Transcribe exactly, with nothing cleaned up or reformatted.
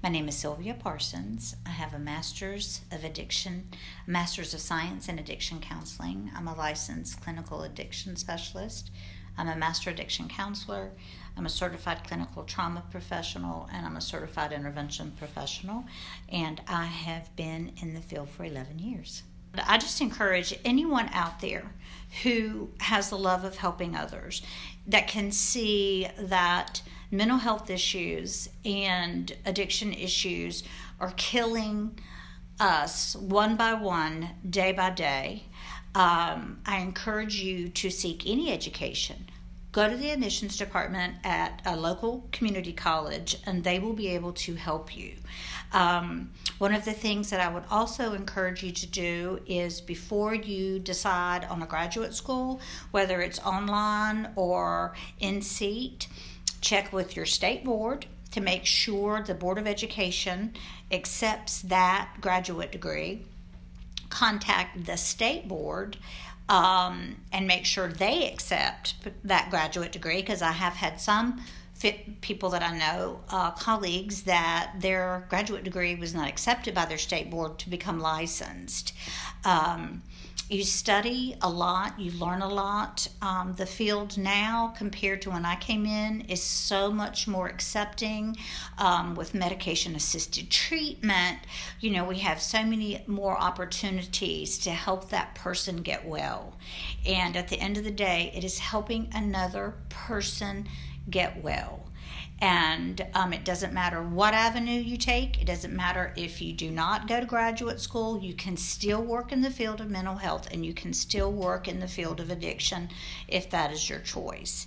My name is Sylvia Parsons. I have a Master's of Addiction, a Master's of Science in Addiction Counseling. I'm a licensed clinical addiction specialist. I'm a master addiction counselor. I'm a certified clinical trauma professional, and I'm a certified intervention professional. And I have been in the field for eleven years. I just encourage anyone out there who has the love of helping others, that can see that mental health issues and addiction issues are killing us one by one, day by day. Um, I encourage you to seek any education. Go to the admissions department at a local community college, and they will be able to help you. Um, one of the things that I would also encourage you to do is, before you decide on a graduate school, whether it's online or in seat, check with your state board to make sure the Board of Education accepts that graduate degree. Contact the state board um, and make sure they accept that graduate degree, because I have had some fit people that I know, uh, colleagues, that their graduate degree was not accepted by their state board to become licensed. Um, you study a lot, you learn a lot. Um, the field now, compared to when I came in, is so much more accepting um, with medication-assisted treatment. You know, we have so many more opportunities to help that person get well. And at the end of the day, it is helping another person get well. And um, it doesn't matter what avenue you take. It doesn't matter if you do not go to graduate school. You can still work in the field of mental health, and you can still work in the field of addiction if that is your choice.